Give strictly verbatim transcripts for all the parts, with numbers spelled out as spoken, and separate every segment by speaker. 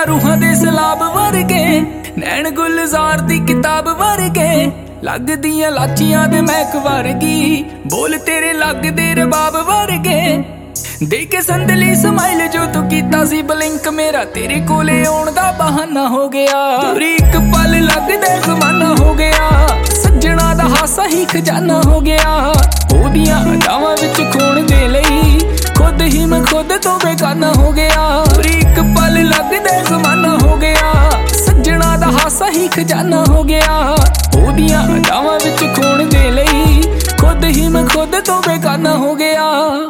Speaker 1: ਆ ਰੂਹਾਂ ਦੇ ਸਲਾਬ ਵਰਗੇ, ਨੈਣ ਗੁਲਜ਼ਾਰ ਦੀ ਕਿਤਾਬ ਵਰਗੇ, ਲੱਗਦੀਆਂ ਲਾਚੀਆਂ ਦੇ ਮਹਿਕ ਵਰਗੀ, ਬੋਲ ਤੇਰੇ ਲੱਗਦੇ ਰਬਾਬ ਵਰਗੇ। ਦੇ ਕੇ ਸੰਦਲੀ ਸਮਾਈਲ ਜੋ ਤੂੰ ਕੀਤਾ ਸੀ ਬਲਿੰਕ, ਮੇਰਾ ਤੇਰੇ ਕੋਲੇ ਆਉਣ ਦਾ ਬਹਾਨਾ ਹੋ ਗਿਆ। ਤੇਰੀ ਇੱਕ ਪਲ ਲੱਗਦੇ ਜ਼ਮਾਨਾ ਹੋ ਗਿਆ, ਸੱਜਣਾ ਦਾ ਹਾਸਾ ਹੀ ਖਜ਼ਾਨਾ ਹੋ ਗਿਆ। ਉਹਦੀਆਂ ਅਦਾਵਾਂ ਵਿੱਚ ਖੋਣ ਦੇ ਲਈ ਖੁਦ ਹੀ ਮੈਂ ਖੁਦ ਤੋਂ ਬੇਗਾਨਾ ਹੋ ਗਿਆ। ਤੇਰੀ ਇੱਕ ਪਲ ਲੱਗਦੇ ਜ਼ਮਾਨਾ ਹੋ ਗਿਆ, ਸੱਜਣਾ ਦਾ ਹਾਸਾ ਹੀ ਖਜ਼ਾਨਾ ਹੋ ਗਿਆ। ਉਹਦੀਆਂ ਅਦਾਵਾਂ ਵਿੱਚ ਖੋਣ ਦੇ ਲਈ ਖੁਦ ਹੀ ਮੈਂ ਖੁਦ ਤੋਂ ਬੇਗਾਨਾ ਹੋ ਗਿਆ।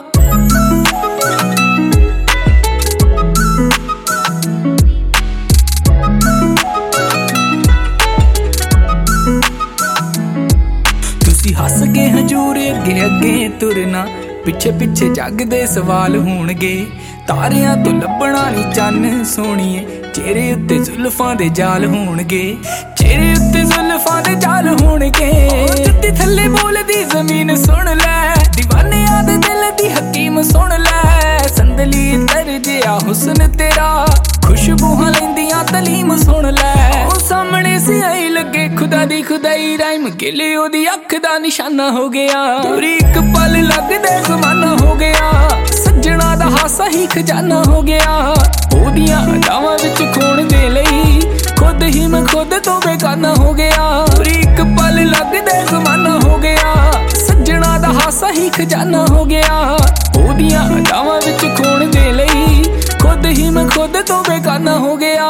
Speaker 1: ਹੱਸ ਕੇ ਹਜੂਰ ਅੱਗੇ ਅੱਗੇ ਤੁਰਨਾ, ਪਿੱਛੇ ਪਿੱਛੇ ਜੱਗ ਦੇ ਸਵਾਲ ਹੋਣਗੇ। ਤਾਰਿਆਂ ਤੋਂ ਲੱਭਣਾ ਨੀ ਚੰਨ ਸੋਹਣੀਏ, ਚਿਹਰੇ ਉੱਤੇ ਜ਼ੁਲਫਾਂ ਦੇ ਜਾਲ ਹੋਣਗੇ। ਚਿਹਰੇ ਉੱਤੇ ਜ਼ੁਲਫਾਂ ਦੇ ਜਾਲ ਹੋਣਗੇ। ਜੁੱਤੀ ਥੱਲੇ ਬੋਲਦੀ ਜ਼ਮੀਨ ਸੁਣ ਲੈ, دیਵਾਨਿਆਂ ਦੇ ਦਿਲ ਦੀ ਹਕੀਮ ਸੁਣ ਲੈ। ਸੰਦਲੀ ਤਰਜਿਆ ਹੁਸਨ ਤੇਰਾ, ਖੁਸ਼ਬੂਆਂ ਲੈਂਦੀਆਂ ਤਲੀਮ ਸੁਣ ਲੈ। ਉਹ ਸਾਹਮਣੇ ਸਿਆਹੀ ਲੱਗੇ ਖੁਦਾ ਦੀ ਖੁਦਾਈ, ਰਾਈਮ ਗਿਲੇ ਉਹਦੀ ਅੱਖ ਦਾ ਨਿਸ਼ਾਨਾ ਹੋ ਗਿਆ। ਤੇਰੀ ਇੱਕ ਪਲ ਲੱਗਦੇ ਜ਼ਮਾਨਾ ਹੋ ਗਿਆ, ਸੱਜਣਾ ਦਾ ਹਾਸਾ ਹੀ ਖਜ਼ਾਨਾ ਹੋ ਗਿਆ। ਉਹਦੀਆਂ ਅਦਾਵਾਂ ਵਿੱਚ ਖੋਣ ਦੇ ਲਈ ਖੁਦ ਹੀ ਮੈਂ ਖੁਦ ਤੋਂ ਬੇਗਾਨਾ ਹੋ ਗਿਆ। ਤੇਰੀ ਇੱਕ ਪਲ ਲੱਗਦੇ ਜ਼ਮਾਨਾ ਹੋ ਗਿਆ, ਸੱਜਣਾ ਦਾ ਹਾਸਾ ਹੀ ਖਜ਼ਾਨਾ ਹੋ ਗਿਆ। ਉਹਦੀਆਂ ਅਦਾਵਾਂ ਵਿੱਚ ਖੋਣ ਦੇ ਲਈ ਖੁਦ ਹੀ ਮੈਂ ਖੁਦ ਤੋਂ ਬੇਗਾਨਾ ਹੋ ਗਿਆ।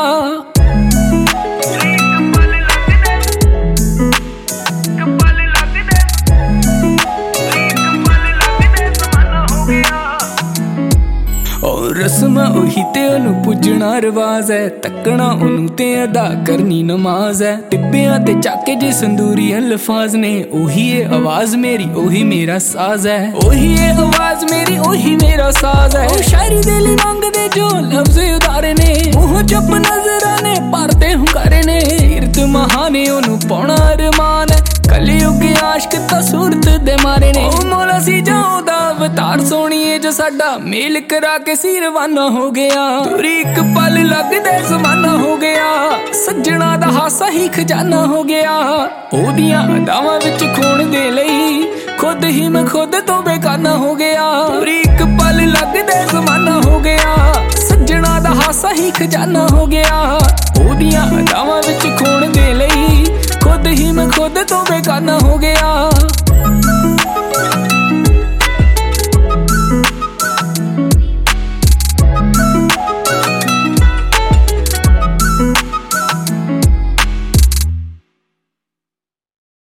Speaker 1: ਰਸਮਾਂ ਉਹੀ ਤੇ ਉਹਨੂੰ ਪੁੱਜਣਾ ਰਿਵਾਜ਼ ਹੈ, ਤੱਕਣਾ ਉਹਨੂੰ ਤੇ ਅਦਾ ਕਰਨੀ ਨਮਾਜ਼ ਹੈ। ਟਿੱਬਿਆਂ ਤੇ ਚਾਕੇ ਜੇ ਸੰਦੂਰੀ ਅਲਫਾਜ਼ ਨੇ, ਉਹੀ ਏ ਆਵਾਜ਼ ਮੇਰੀ ਉਹੀ ਮੇਰਾ ਸਾਜ਼ ਹੈ। ਉਹੀ ਏ ਆਵਾਜ਼ ਮੇਰੀ ਉਹੀ ਮੇਰਾ ਸਾਜ਼ ਹੈ। ਉਹ ਸ਼ਾਇਰੀ ਦੇ ਲਈ ਮੰਗਦੇ ਜੋ ਲਫ਼ਜ਼ ਉਦਾਰੇ ਨੇ, ਮੂੰਹ ਚੁੱਪ ਨਜ਼ਰਾਂ ਨੇ ਭਰਦੇ ਹੁੰਗਾਰੇ ਨੇ। ਸੀਰਤ ਮਹਾਨੇ ਉਹਨੂੰ ਪਾਉਣਾ ਅਰਮਾਨ, ਕਲਯੁਗ ਆਸ਼ਕ ਤਾਂ ਸੂਰਤ ਦੇ ਮਾਰੇ ਨੇ। ਉਹ ਮੌਲਾ ਸੀ ਜਾਉਂਦਾ ਅਵਤਾਰ ਸੋਹਣੀਏ, ਜੋ ਸਾਡਾ ਮੇਲ ਕਰਾ ਕੇ ਸੀ ਰਵਾਨਾ ਹੋ ਗਿਆ। ਤੇਰੀ ਇੱਕ ਪਲ ਲੱਗਦੇ ਜ਼ਮਾਨਾ ਹੋ ਗਿਆ, ਸੱਜਣਾ ਦਾ ਹਾਸਾ ਹੀ ਖਜ਼ਾਨਾ ਹੋ ਗਿਆ। ਉਹਦੀਆਂ ਅਦਾਵਾਂ ਵਿੱਚ ਖੋਣ ਦੇ ਲਈ ਖੁਦ ਹੀ ਮੈਂ ਖੁਦ ਤੋਂ ਬੇਗਾਨਾ ਹੋ ਗਿਆ। ਤੇਰੀ ਇੱਕ ਪਲ ਲੱਗਦੇ ਜ਼ਮਾਨਾ ਹੋ ਗਿਆ, ਸੱਜਣਾ ਦਾ ਹਾਸਾ ਹੀ ਖਜ਼ਾਨਾ ਹੋ ਗਿਆ। ਉਹਦੀਆਂ ਅਦਾਵਾਂ ਵਿੱਚ ਖੋਣ ਦੇ ਲਈ